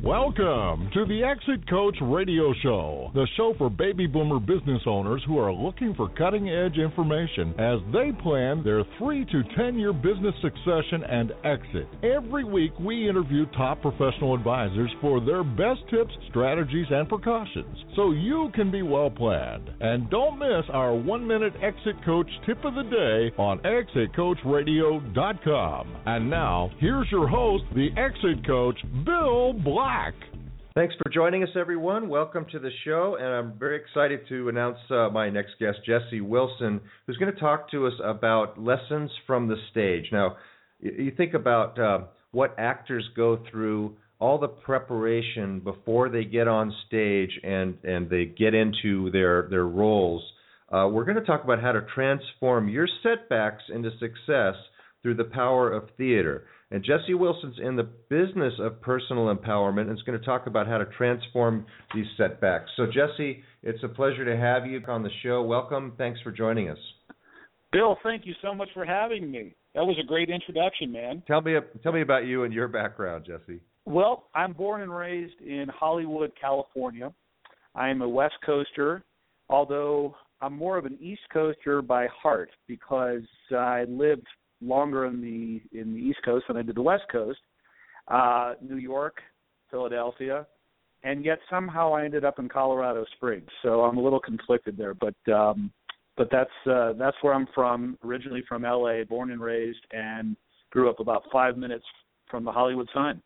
Welcome to the Exit Coach Radio Show, the show for baby boomer business owners who are looking for cutting-edge information as they plan their 3 to 10-year business succession and exit. Every week, we interview top professional advisors for their best tips, strategies, and precautions, so you can be well-planned. And don't miss our 1-minute Exit Coach tip of the day on ExitCoachRadio.com. And now, here's your host, the Exit Coach, Bill Black. Thanks for joining us, everyone. Welcome to the show, and I'm very excited to announce my next guest, Jesse Wilson, who's going to talk to us about lessons from the stage. Now, you think about what actors go through, all the preparation before they get on stage and they get into their roles. We're going to talk about how to transform your setbacks into success through the power of theater. And Jesse Wilson's in the business of personal empowerment and is going to talk about how to transform these setbacks. So, Jesse, it's a pleasure to have you on the show. Welcome. Thanks for joining us. Bill, thank you so much for having me. That was a great introduction, man. Tell me about you and your background, Jesse. Well, I'm born and raised in Hollywood, California. I'm a West Coaster, although I'm more of an East Coaster by heart because I lived longer in the East Coast than I did the West Coast, New York, Philadelphia, and yet somehow I ended up in Colorado Springs. So I'm a little conflicted there, but that's where I'm from. Originally from LA, born and raised, and grew up about 5 minutes from the Hollywood sign.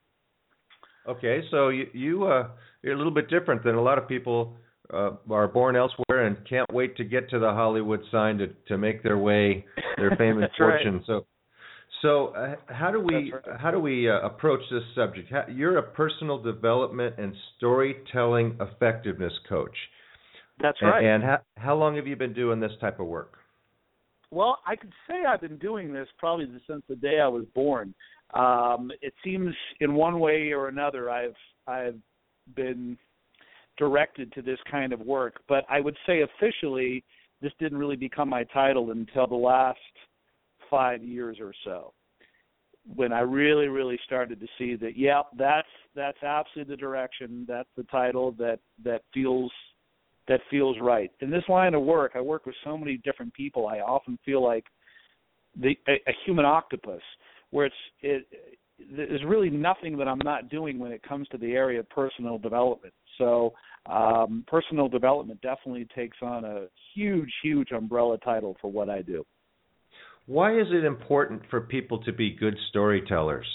Okay, so you're a little bit different than a lot of people. Are born elsewhere and can't wait to get to the Hollywood sign to make their way, their fame and fortune. Right. So how do we approach this subject? You're a personal development and storytelling effectiveness coach. That's right. And how long have you been doing this type of work? Well, I could say I've been doing this probably since the day I was born. It seems in one way or another I've been directed to this kind of work, but I would say officially this didn't really become my title until the last 5 years or so, when I really started to see that, yeah, that's absolutely the direction, that's the title that feels right. In this line of work, I work with so many different people. I often feel like a human octopus, where there's really nothing that I'm not doing when it comes to the area of personal development. So personal development definitely takes on a huge umbrella title for what I do. Why is it important for people to be good storytellers?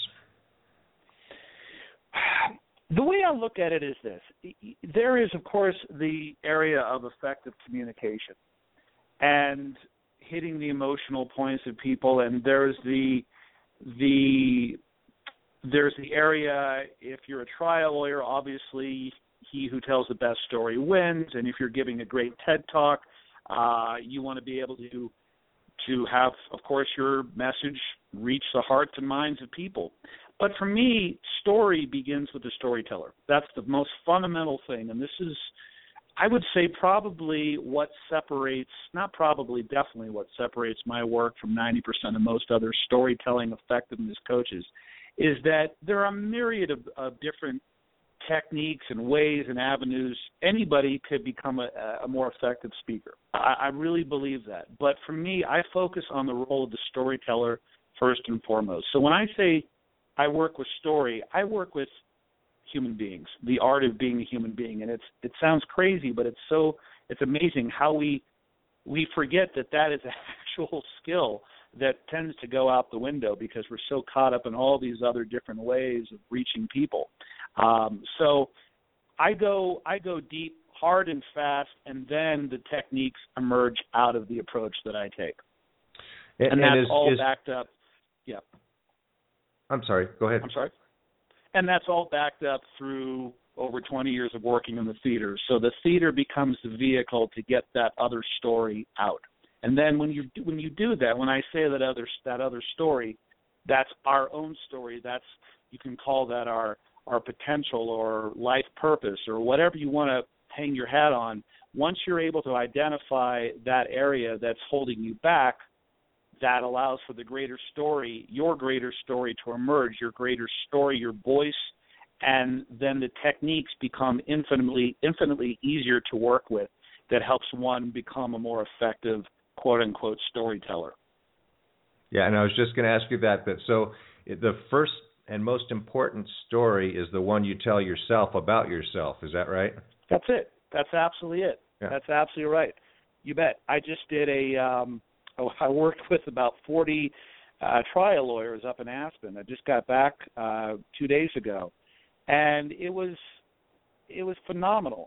The way I look at it is this. There is, of course, the area of effective communication and hitting the emotional points of people, and there's the area, if you're a trial lawyer, obviously he who tells the best story wins, and if you're giving a great TED Talk, you want to be able to have, of course, your message reach the hearts and minds of people. But for me, story begins with the storyteller. That's the most fundamental thing, and this is, I would say, definitely what separates my work from 90% of most other storytelling effectiveness coaches, is that there are a myriad of different techniques and ways and avenues. Anybody could become a more effective speaker. I really believe that. But for me, I focus on the role of the storyteller first and foremost. So when I say I work with story, I work with human beings, the art of being a human being. And it sounds crazy, but it's amazing how we forget that is an actual skill that tends to go out the window because we're so caught up in all these other different ways of reaching people. So I go deep, hard and fast, and then the techniques emerge out of the approach that I take. And that's all backed up. Yeah. I'm sorry. Go ahead. I'm sorry. And that's all backed up through over 20 years of working in the theater. So the theater becomes the vehicle to get that other story out. And then when you do that, when I say that other story, that's our own story. You can call that our potential or life purpose or whatever you want to hang your hat on. Once you're able to identify that area that's holding you back, that allows for the greater story, your greater story to emerge, your greater story, your voice, and then the techniques become infinitely easier to work with. That helps one become a more effective, quote unquote, storyteller. Yeah, and I was just going to ask you that. But so the first and most important story is the one you tell yourself about yourself. Is that right? That's it. That's absolutely it. Yeah. That's absolutely right. You bet. I just did I worked with about 40 trial lawyers up in Aspen. I just got back 2 days ago, and it was phenomenal,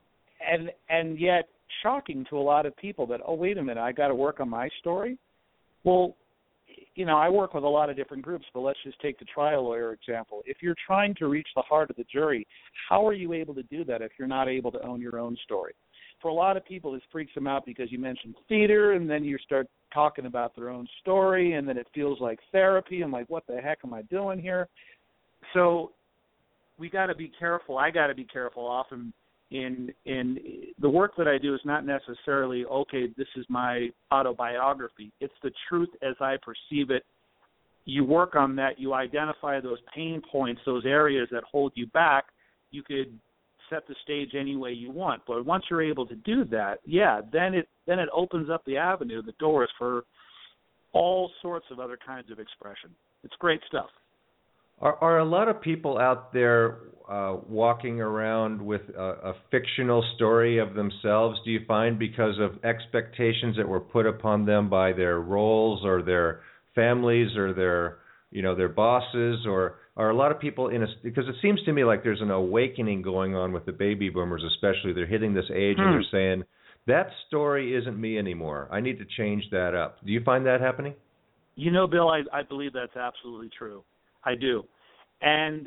and yet shocking to a lot of people that, oh, wait a minute, I got to work on my story. Well, I work with a lot of different groups, but let's just take the trial lawyer example. If you're trying to reach the heart of the jury, how are you able to do that if you're not able to own your own story? For a lot of people, this freaks them out because you mentioned theater, and then you start talking about their own story, and then it feels like therapy. I'm like, what the heck am I doing here? So we got to be careful. I got to be careful often in the work that I do is not necessarily, okay, this is my autobiography. It's the truth as I perceive it. You work on that. You identify those pain points, those areas that hold you back. You could set the stage any way you want. But once you're able to do that, then it opens up the avenue, the doors for all sorts of other kinds of expression. It's great stuff. Are a lot of people out there walking around with a fictional story of themselves, do you find, because of expectations that were put upon them by their roles or their families or their bosses, or are a lot of people because it seems to me like there's an awakening going on with the baby boomers especially. They're hitting this age and they're saying, that story isn't me anymore. I need to change that up. Do you find that happening? Bill, I believe that's absolutely true. I do. And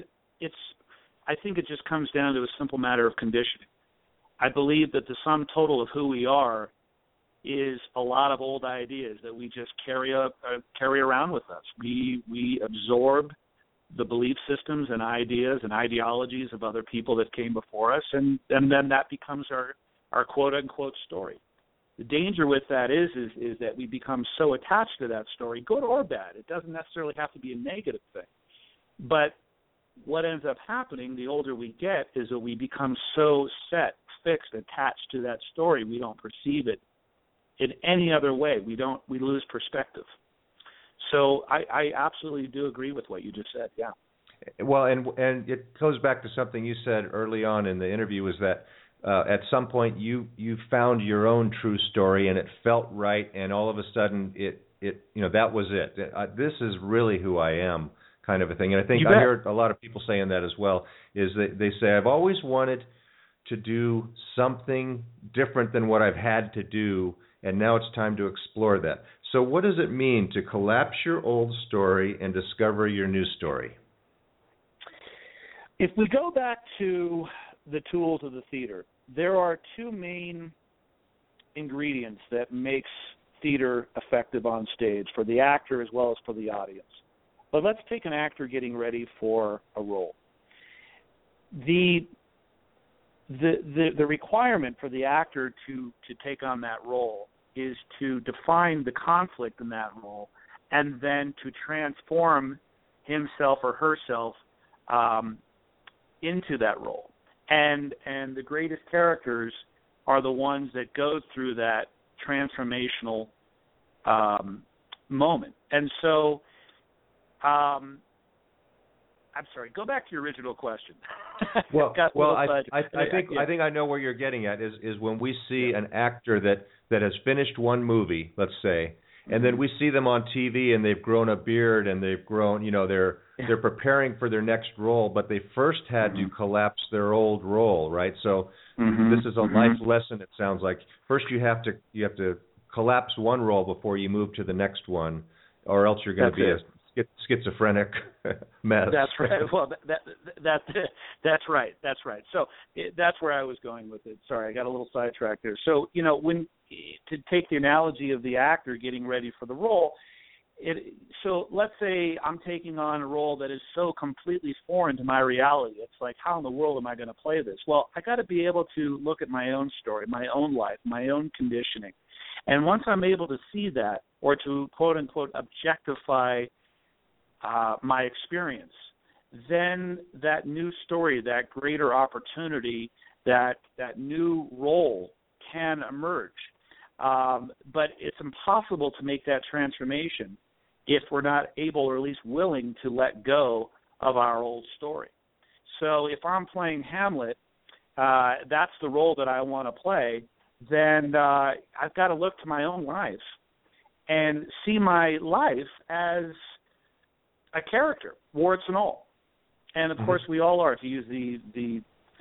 I think it just comes down to a simple matter of conditioning. I believe that the sum total of who we are is a lot of old ideas that we just carry around with us. We absorb the belief systems and ideas and ideologies of other people that came before us, and then that becomes our quote-unquote story. The danger with that is that we become so attached to that story, good or bad. It doesn't necessarily have to be a negative thing. But what ends up happening the older we get is that we become so set, fixed, attached to that story, we don't perceive it in any other way. We lose perspective. So I absolutely do agree with what you just said, yeah. Well, and it goes back to something you said early on in the interview, was that at some point you found your own true story and it felt right, and all of a sudden it that was it. This is really who I am, kind of a thing. And I think I hear a lot of people saying that as well, is that they say, I've always wanted to do something different than what I've had to do, and now it's time to explore that. So what does it mean to collapse your old story and discover your new story? If we go back to the tools of the theater, there are two main ingredients that makes theater effective on stage for the actor as well as for the audience. But let's take an actor getting ready for a role. The requirement for the actor to take on that role is to define the conflict in that role and then to transform himself or herself into that role. And the greatest characters are the ones that go through that transformational moment. And so, I'm sorry, go back to your original question. I think I know where you're getting at is when we see an actor that has finished one movie, let's say, and then we see them on TV and they've grown a beard and they've grown, they're preparing for their next role, but they first had to collapse their old role, right? So this is a life lesson, it sounds like. First you have to collapse one role before you move to the next one, or else you're going to be a schizophrenic mess. That's right. Well, that's right. That's right. So that's where I was going with it. Sorry, I got a little sidetracked there. So when to take the analogy of the actor getting ready for the role, so let's say I'm taking on a role that is so completely foreign to my reality. It's like, how in the world am I going to play this? Well, I got to be able to look at my own story, my own life, my own conditioning, and once I'm able to see that, or to quote unquote objectify my experience, then that new story, that greater opportunity, that new role can emerge. But it's impossible to make that transformation if we're not able, or at least willing, to let go of our old story. So if I'm playing Hamlet, that's the role that I want to play, then I've got to look to my own life and see my life as a character, warts and all. And of course, we all are. To use the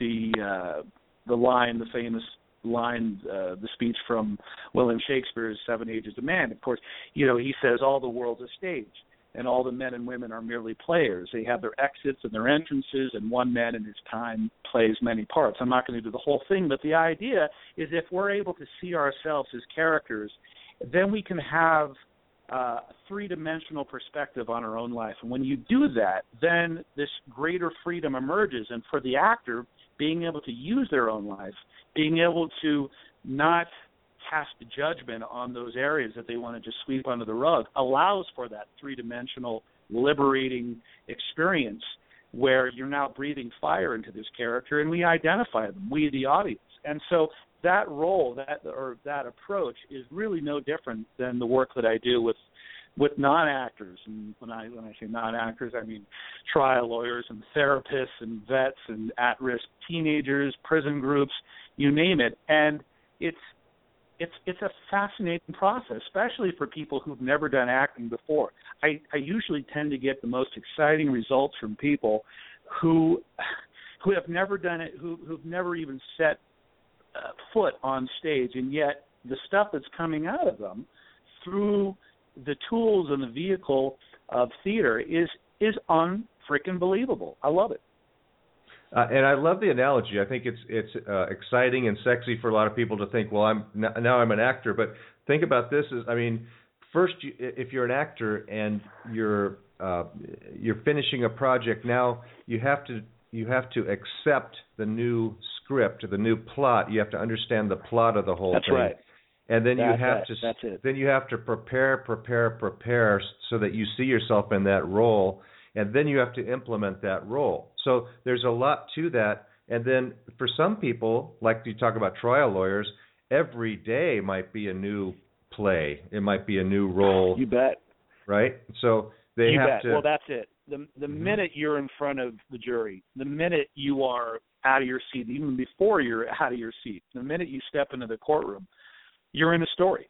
line, the famous line, the speech from William Shakespeare's Seven Ages of Man. Of course, he says all the world's a stage, and all the men and women are merely players. They have their exits and their entrances, and one man in his time plays many parts. I'm not going to do the whole thing, but the idea is if we're able to see ourselves as characters, then we can have a three-dimensional perspective on our own life. And when you do that, then this greater freedom emerges. And for the actor, being able to use their own life, being able to not cast judgment on those areas that they want to just sweep under the rug, allows for that three-dimensional, liberating experience where you're now breathing fire into this character, and we identify them, we the audience. And so that role, that approach is really no different than the work that I do with non-actors. And when I say non-actors, I mean trial lawyers and therapists and vets and at-risk teenagers, prison groups, you name it. And it's a fascinating process, especially for people who've never done acting before. I usually tend to get the most exciting results from people who have never done it, who've never even set foot on stage, and yet the stuff that's coming out of them through the tools and the vehicle of theater is unfreaking believable. I love it. And I love the analogy. I think it's exciting and sexy for a lot of people to think, well, now I'm an actor. But think about this: first, if you're an actor and you're finishing a project, now you have to accept the new script, the new plot. You have to understand the plot of the whole thing. That's right. And then That's it. Then you have to prepare so that you see yourself in that role, and then you have to implement that role. So there's a lot to that. And then for some people, like you talk about trial lawyers, every day might be a new play. It might be a new role. You bet. Right? So they you have bet. to. Well, that's it. The minute you're in front of the jury, the minute you are out of your seat, even before you're out of your seat, the minute you step into the courtroom, you're in a story.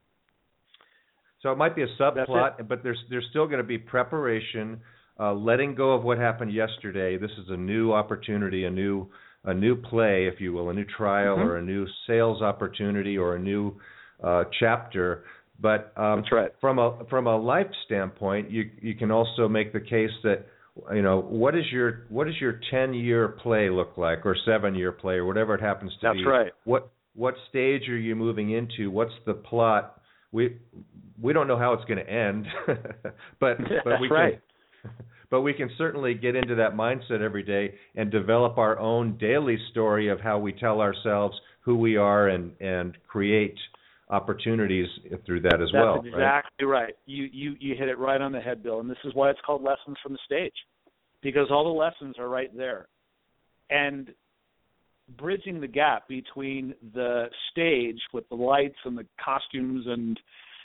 So it might be a subplot, but there's still going to be preparation, letting go of what happened yesterday. This is a new opportunity, a new play, if you will, a new trial or a new sales opportunity or a new chapter. But that's right. From a life standpoint, you can also make the case that what does your 10-year play look like, or 7-year play, or whatever it happens to be. That's right. What stage are you moving into? What's the plot? We don't know how it's going to end, but we right. But we can certainly get into that mindset every day and develop our own daily story of how we tell ourselves who we are and create opportunities through that as well. That's exactly right. You hit it right on the head, Bill. And this is why it's called Lessons from the Stage, because all the lessons are right there. And bridging the gap between the stage with the lights and the costumes and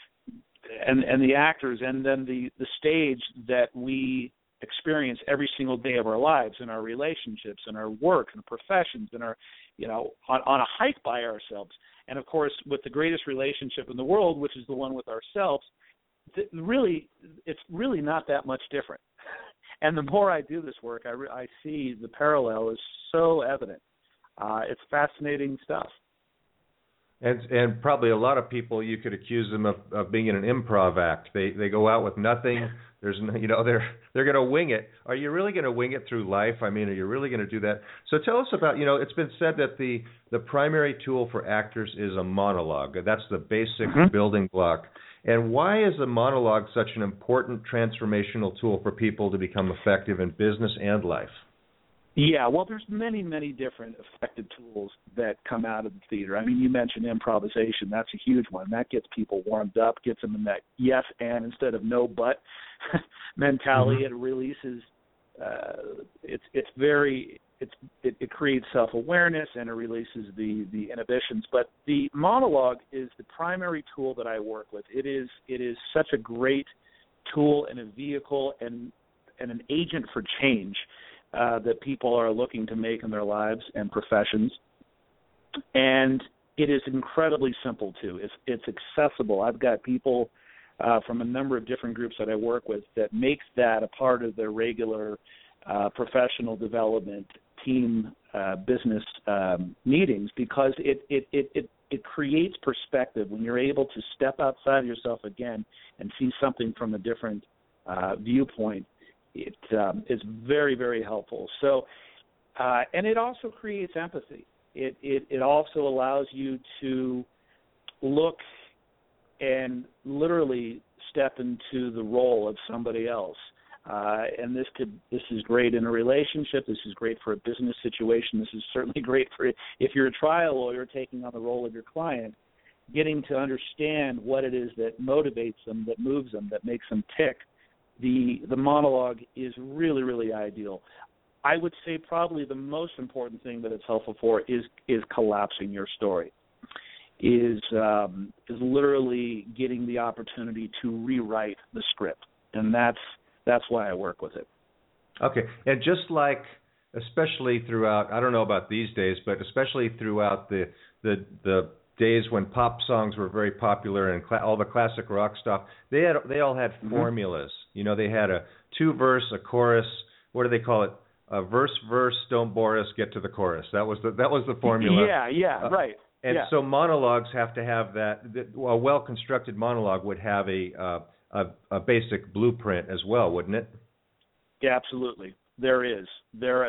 the actors, and then the stage that we experience every single day of our lives, in our relationships, in our work, in our professions, in our, on a hike by ourselves. And of course, with the greatest relationship in the world, which is the one with ourselves, it's really not that much different. And the more I do this work, I see the parallel is so evident. It's fascinating stuff. And probably a lot of people, you could accuse them of being in an improv act. They go out with nothing. There's they're going to wing it. Are you really going to wing it through life? I mean, are you really going to do that? So tell us about, it's been said that the primary tool for actors is a monologue. That's the basic building block. And why is a monologue such an important transformational tool for people to become effective in business and life? Yeah, well, there's many, many different effective tools that come out of the theater. I mean, you mentioned improvisation. That's a huge one. That gets people warmed up, gets them in that yes and instead of no but mentality. It releases it creates self-awareness and it releases the inhibitions. But the monologue is the primary tool that I work with. It is such a great tool and a vehicle and an agent for change that people are looking to make in their lives and professions. And it is incredibly simple too. It's accessible. I've got people from a number of different groups that I work with that makes that a part of their regular professional development team business meetings, because it creates perspective when you're able to step outside of yourself again and see something from a different viewpoint. It is very, very helpful. So, and it also creates empathy. It also allows you to look and literally step into the role of somebody else. And this is great in a relationship. This is great for a business situation. This is certainly great for if you're a trial lawyer taking on the role of your client, getting to understand what it is that motivates them, that moves them, that makes them tick. The monologue is really, really ideal. I would say probably the most important thing that it's helpful for is collapsing your story. Is literally getting the opportunity to rewrite the script, and that's why I work with it. Okay, and just like, especially throughout, I don't know about these days, but especially throughout the days when pop songs were very popular and all the classic rock stuff, they all had formulas. You know, they had a 2-verse, a chorus. What do they call it? A verse, don't bore us, get to the chorus. That was the formula. Yeah, right. And so monologues have to have that. A well-constructed monologue would have a basic blueprint as well, wouldn't it? Yeah, absolutely. There is. There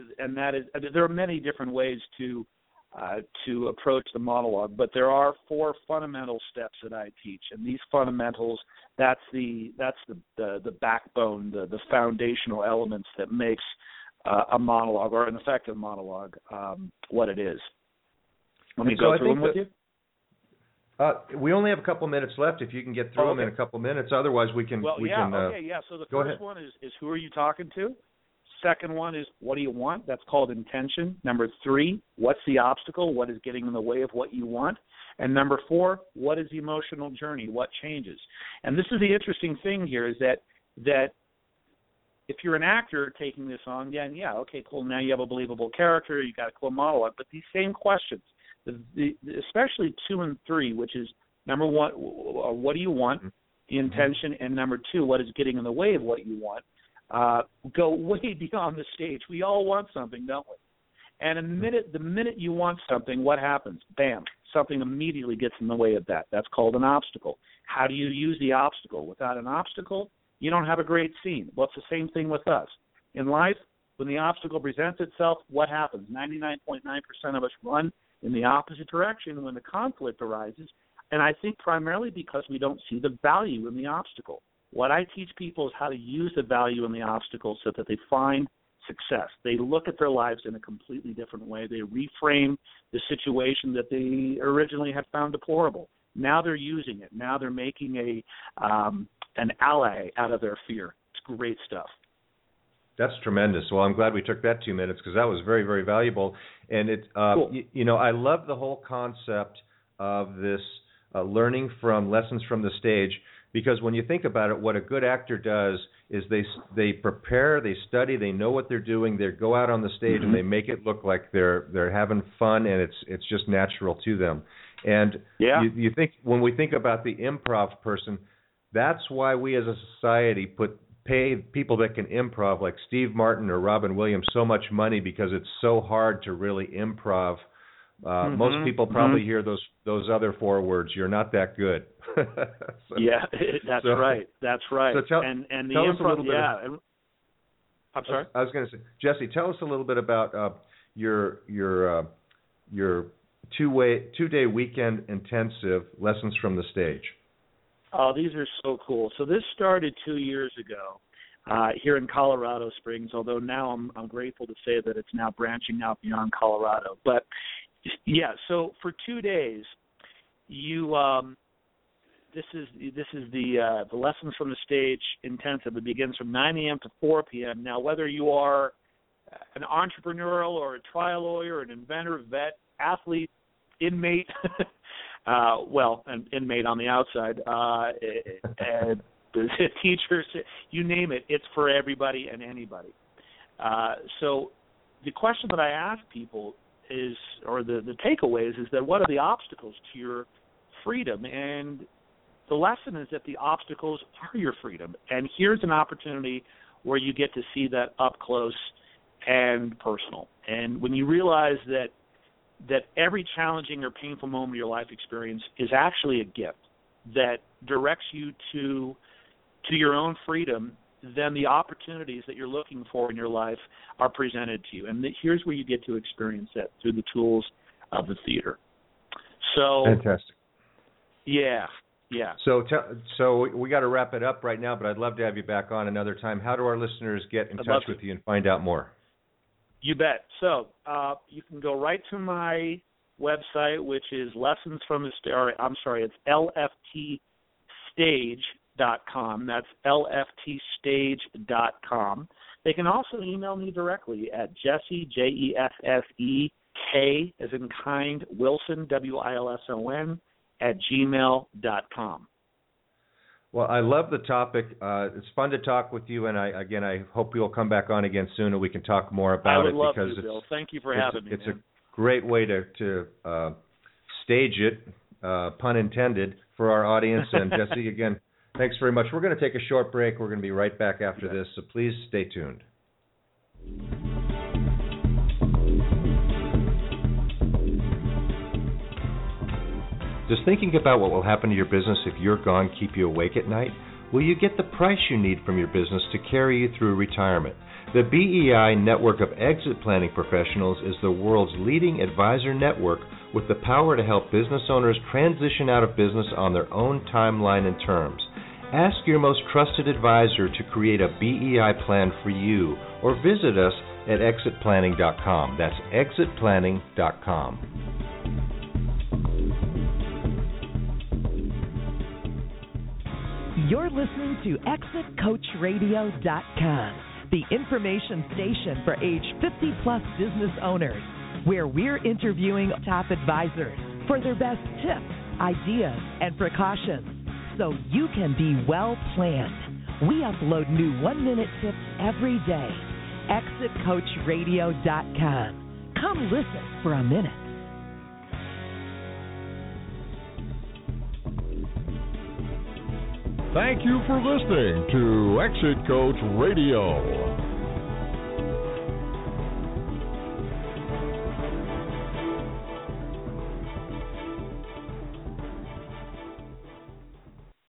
are many different ways to approach the monologue, but there are 4 fundamental steps that I teach, and these fundamentals, that's the backbone, the foundational elements that makes a monologue, or an effective monologue, what it is. Let me go through them with you. We only have a couple minutes left. If you can get through them in a couple minutes, otherwise we can. So the first one is who are you talking to? Second one is what do you want? That's called intention. Number 3, what's the obstacle? What is getting in the way of what you want? And number 4, what is the emotional journey? What changes? And this is the interesting thing here is that if you're an actor taking this on, then okay, cool. Now you have a believable character. You got a cool monologue. But these same questions, especially 2 and 3, which is number 1, what do you want? The intention, and number 2, what is getting in the way of what you want? Go way beyond the stage. We all want something, don't we? And the minute you want something, what happens? Bam, something immediately gets in the way of that. That's called an obstacle. How do you use the obstacle? Without an obstacle, you don't have a great scene. Well, it's the same thing with us. In life, when the obstacle presents itself, what happens? 99.9% of us run in the opposite direction when the conflict arises, and I think primarily because we don't see the value in the obstacle. What I teach people is how to use the value in the obstacle so that they find success. They look at their lives in a completely different way. They reframe the situation that they originally had found deplorable. Now they're using it. Now they're making an ally out of their fear. It's great stuff. That's tremendous. Well, I'm glad we took that 2 minutes because that was very, very valuable. And it, cool. I love the whole concept of this learning from lessons from the stage, because when you think about it, what a good actor does is they prepare, they study, they know what they're doing, they go out on the stage and they make it look like they're having fun, and it's just natural to them. And you think, when we think about the improv person, that's why we as a society pay people that can improv, like Steve Martin or Robin Williams, so much money, because it's so hard to really improv. Most people probably hear those other 4 words. You're not that good. That's right. That's right. So tell us a little bit. I'm sorry. I was going to say, Jesse, tell us a little bit about your 2-day weekend intensive lessons from the stage. Oh, these are so cool. So this started 2 years ago here in Colorado Springs, although now I'm grateful to say that it's now branching out beyond Colorado. But, so for 2 days, This is the Lessons from the Stage intensive. It begins from 9 a.m. to 4 p.m. Now, whether you are an entrepreneurial or a trial lawyer, an inventor, vet, athlete, inmate, an inmate on the outside, teachers, you name it, it's for everybody and anybody. So the question that I ask people is, or the takeaways, is that what are the obstacles to your freedom? And the lesson is that the obstacles are your freedom. And here's an opportunity where you get to see that up close and personal. And when you realize that every challenging or painful moment of your life experience is actually a gift that directs you to your own freedom, then the opportunities that you're looking for in your life are presented to you. And here's where you get to experience that through the tools of the theater. So fantastic. Yeah. So we got to wrap it up right now, but I'd love to have you back on another time. How do our listeners get in touch with you and find out more? You bet. So you can go right to my website, which is it's lftstage.com. That's lftstage.com. They can also email me directly at Jesse, Jessek, as in kind, Wilson, Wilson, @gmail.com. Well, I love the topic. It's fun to talk with you, and I hope you'll come back on again soon and we can talk more about it. I would love because to, Bill. Thank you for having me. It's a great way to stage it, pun intended, for our audience. And Jesse, again, thanks very much. We're going to take a short break. We're going to be right back after this, so please stay tuned. Does thinking about what will happen to your business if you're gone keep you awake at night? Will you get the price you need from your business to carry you through retirement? The BEI Network of Exit Planning Professionals is the world's leading advisor network with the power to help business owners transition out of business on their own timeline and terms. Ask your most trusted advisor to create a BEI plan for you, or visit us at exitplanning.com. That's exitplanning.com. You're listening to ExitCoachRadio.com, the information station for age 50-plus business owners, where we're interviewing top advisors for their best tips, ideas, and precautions, so you can be well-planned. We upload new 1-minute tips every day. ExitCoachRadio.com. Come listen for a minute. Thank you for listening to Exit Coach Radio.